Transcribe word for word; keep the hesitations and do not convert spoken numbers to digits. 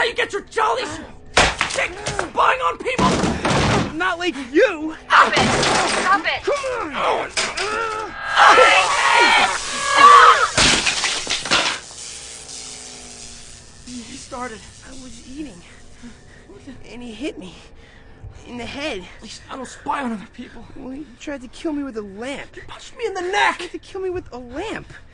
you get your jolly stick spying on people? Not like you. Stop it! Stop it! Come on. He started. I was eating, and he hit me in the head. At least I don't spy on other people. Well, he tried to kill me with a lamp. He punched me in the neck. He tried to kill me with a lamp.